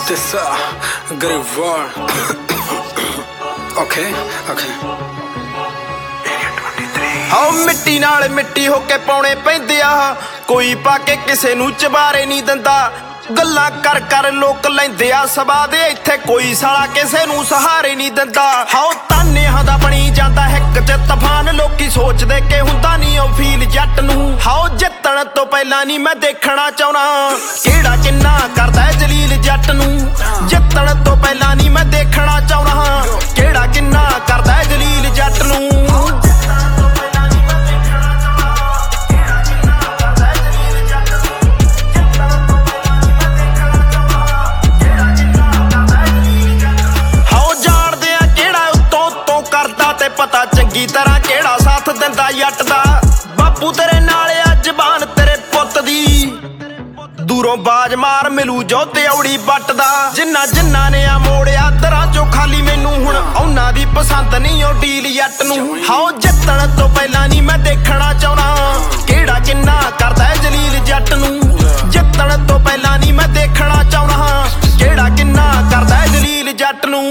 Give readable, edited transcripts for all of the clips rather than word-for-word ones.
this good word. Okay. ਹਾਓ ਮਿੱਟੀ ਨਾਲ ਮਿੱਟੀ ਹੋ ਕੇ ਪਾਉਣੇ ਪੈਂਦੇ ਆ, ਕੋਈ ਪਾ ਕੇ ਕਿਸੇ ਨੂੰ ਚਬਾਰੇ ਨਹੀਂ ਦਿੰਦਾ। ਗੱਲਾਂ ਕਰ ਕਰ ਲੋਕ ਲੈਂਦੇ ਆ ਸਭਾ ਦੇ, ਇੱਥੇ ਕੋਈ ਸਾਲਾ ਕਿਸੇ ਨੂੰ ਸਹਾਰੇ ਨਹੀਂ ਦਿੰਦਾ। ਹਾਓ ਤਾਨਿਆਂ ਦਾ ਬਣੀ ਜਾਂਦਾ ਹਿੱਕ ਚ ਤੂਫਾਨ, ਲੋਕੀ ਸੋਚਦੇ ਕਿ ਹੁੰਦਾ ਨਹੀਂ ਉਹ ਫੀਲ ਜੱਟ ਨੂੰ। ਹਾਓ ਜਿੱਤਣ ਤੋਂ ਪਹਿਲਾਂ ਨਹੀਂ ਮੈਂ ਦੇਖਣਾ ਚਾਹੁੰਦਾ ਕਿਹੜਾ ਕਿੰਨਾ ਕਰਦਾ ਜਲੀਲ ਜੱਟ ਨੂੰ। ਜਿੱਤਣ ਤੋਂ ਪਹਿਲਾਂ ਨਹੀਂ ਮੈਂ ਦੇਖਣਾ ਚਾਹੁੰਦਾ ਕਿਹੜਾ ਕਿੰਨਾ ਕਰਦਾ ਜਲੀਲ ਜੱਟ ਨੂੰ। ਪਤਾ ਚੰਗੀ ਤਰ੍ਹਾਂ ਕਿਹੜਾ ਸਾਥ ਦਿੰਦਾ ਜੱਟ ਦਾ। ਬਾਪੂ ਤੇਰੇ ਨਾਲ ਆ ਜ਼ਬਾਨ ਤੇਰੇ ਪੁੱਤ ਦੀ, ਦੂਰੋਂ ਬਾਜ ਮਾਰ ਮਿਲੂ ਜੋ ਤੇ ਔੜੀ ਬੱਟ ਦਾ। ਜਿੰਨਾ ਨੇ ਆ ਮੋੜਿਆ ਦਰਾਂ ਚੋਂ ਖਾਲੀ, ਮੈਨੂੰ ਹੁਣ ਉਹਨਾਂ ਦੀ ਪਸੰਦ ਨਹੀਂ ਉਹ ਡੀਲ ਜੱਟ ਨੂੰ। ਹਾਓ ਜਿੱਤਣ ਤੋਂ ਪਹਿਲਾਂ ਨਹੀਂ ਮੈਂ ਦੇਖਣਾ ਚਾਹੁੰਦਾ ਕਿਹੜਾ ਕਿੰਨਾ ਕਰਦਾ ਜਲੀਲ ਜੱਟ ਨੂੰ। ਜਿੱਤਣ ਤੋਂ ਪਹਿਲਾਂ ਨਹੀਂ ਮੈਂ ਦੇਖਣਾ ਚਾਹੁੰਦਾ ਕਿਹੜਾ ਕਿੰਨਾ ਕਰਦਾ ਜਲੀਲ ਜੱਟ ਨੂੰ।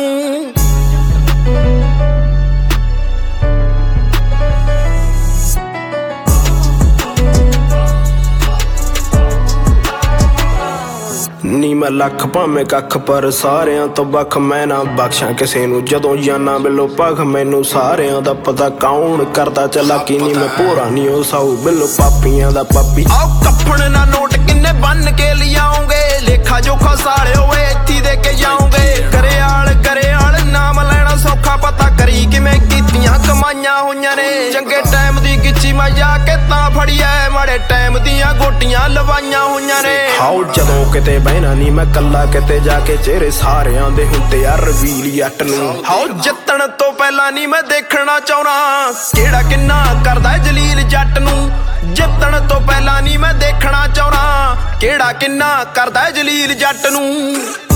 ਨੀ ਮੈਂ ਲੱਖ ਭਾਵੇਂ ਕੱਖ ਪਰ ਸਾਰਿਆਂ ਤੋਂ ਵੱਖ, ਮੈਂ ਨਾ ਬਖਸ਼ਾਂ ਕਿਸੇ ਨੂੰ ਜਦੋਂ ਜਾਨਾ ਬਿੱਲੋ ਪੱਖ। ਮੈਨੂੰ ਸਾਰਿਆਂ ਦਾ ਪਤਾ ਕੌਣ ਕਰਦਾ ਚਲਾਕੀ, ਨੀ ਮੈਂ ਭੋਰਾ ਨੀ ਉਹ ਸਾਊ ਬਿੱਲੋ ਪਾਪੀਆਂ ਦਾ ਪਾਪੀ। ਆਓ ਕੱਫਣ ਨਾ ਨੋਟ ਕਿੰਨੇ ਬੰਨ ਕੇ ਲਿਆਉਂਗੇ, ਲੇਖਾ ਜੋਖਾ ਸਾਲਿਓ ਵੇ ਇੱਥੇ ਦੇ ਕੇ ਜਾਉਂਗੇ। ਗਰੇਆਲ ਨਾਮ ਲੈਣਾ ਸੌਖਾ, ਪਤਾ ਕਰੀ ਕਿਵੇਂ ਕੀਤੀਆਂ ਕਮਾਈਆਂ ਹੋਈਆਂ ਨੇ। ਚੰਗੇ ਟਾਈਮ ਦੀ ਗਿੱਚੀ ਮੈਂ ਜਾ ਕੇ ਤਾਂ ਫੜੀ ਐ, ਮਾੜੇ ਟਾਈਮ ਦੀਆਂ ਗੋਟੀਆਂ ਲਵਾਈਆਂ ਹੋਈਆਂ ਨੇ। ਹਾਓ ਜਦੋਂ ਕਿਤੇ ਬਹਿਣਾ ਨੀ ਮੈਂ ਕੱਲਾ, ਕਿਤੇ ਜਾ ਕੇ ਚਿਹਰੇ ਸਾਰਿਆਂ ਦੇ ਹੁੰਦੇ ਆ ਰਵੀਲ ਜੱਟ ਨੂੰ। ਹਾਓ ਜਿੱਤਣ ਤੋਂ ਪਹਿਲਾਂ ਨੀ ਮੈਂ ਦੇਖਣਾ ਚਾਹੁੰਦਾ ਕਿਹੜਾ ਕਿੰਨਾ ਕਰਦਾ ਜਲੀਲ ਜੱਟ ਨੂੰ। ਜਿੱਤਣ ਤੋਂ ਪਹਿਲਾਂ ਨੀ ਮੈਂ ਦੇਖਣਾ ਚਾਹੁੰਦਾ ਕਿਹੜਾ ਕਿੰਨਾ ਕਰਦਾ ਜਲੀਲ ਜੱਟ ਨੂੰ।